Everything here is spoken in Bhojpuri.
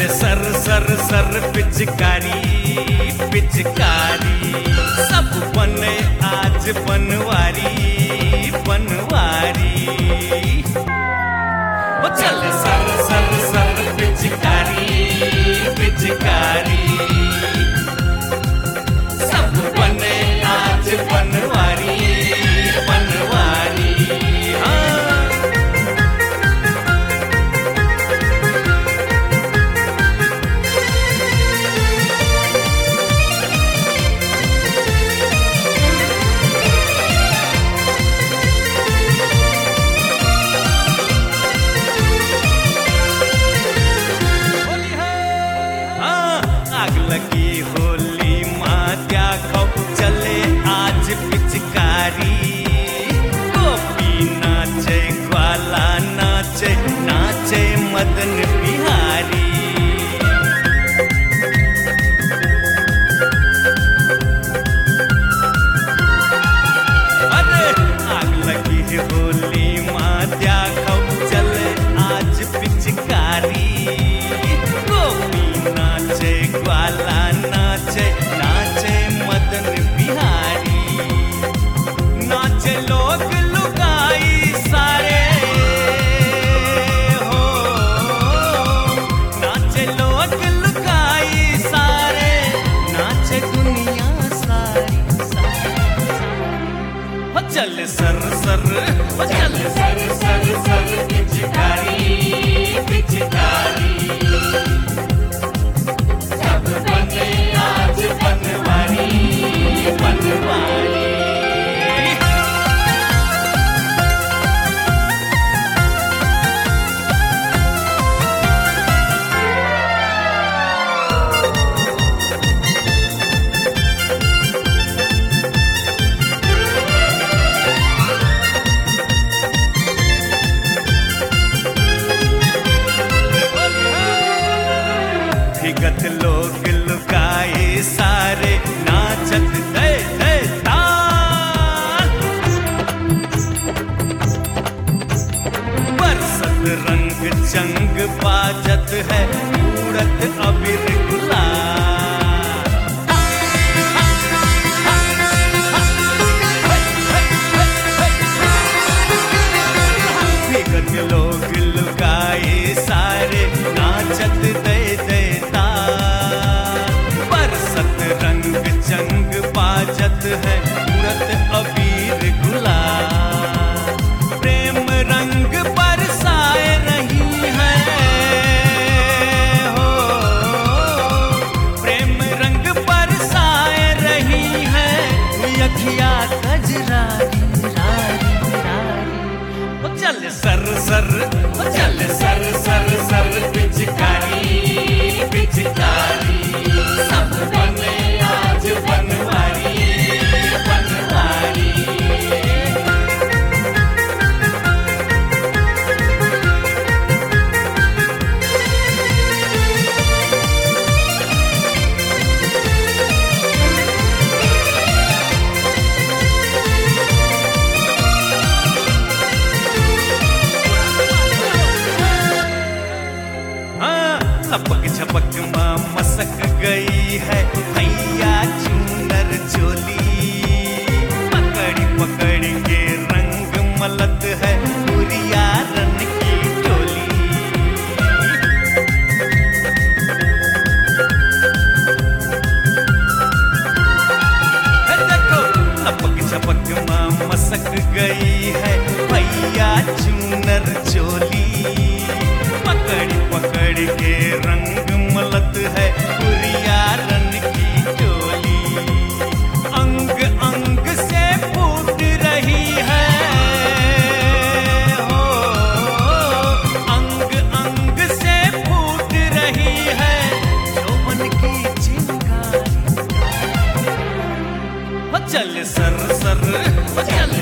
सर सर सर पिचकारी पिचकारी, सब बने आज बनवारी बनवारी। वो चल सर सर सर पिचकारी पिचकारी, सब बने आज बनवारी बनवारी। आग लगी होली मात्या खौ, चले आज पिचकारी। गोपी नाचे ग्वाला नाचे, नाचे मदन बिहारी। अरे आग लगी होली मात्या खौ, चले आज पिचकारी। नाचे ग्वाला नाचे, नाचे मदन बिहारी। नाचे लोग लुगाई सारे हो, नाचे लोग लुगाई सारे, नाचे दुनिया सारी हो। चल सर सर हो, चल सर सर सर पिचकारी पिचकारी। आज बनवारी बनवारी। विगत लोग लुकाए सारे, नाचत दे दे ताल। बरसत रंग चंग बाजत है, उड़त अबीर गुलाल। विगत लोग लुकाए सारे, नाचत दे दे रंग चंग बाजत है, उड़त अबीर गुलाल। प्रेम रंग बरसाए रही है हो, प्रेम रंग बरसाए रही है। अखिया कजरारी रारी रारी। वो चल सर सर वो चल सर सर सर पिचकारी पिचकारी। सब बने आज बनवारी बनवारी। लपक झपक माँ मसक गई है, भैया चूनर चोली। पकड़ी पकड़ी के रंग मलत है, गुरिया रन की टोली। देखो लपक झपक माँ मसक गई है, भैया चूनर चोली। पकड़ी पकड़ के रंग मलत है, गुरिया रन की टोली। अंग अंग से फूट रही है हो, अंग अंग से फूट रही है, यौवन की चिंगारी। चल सर सर चल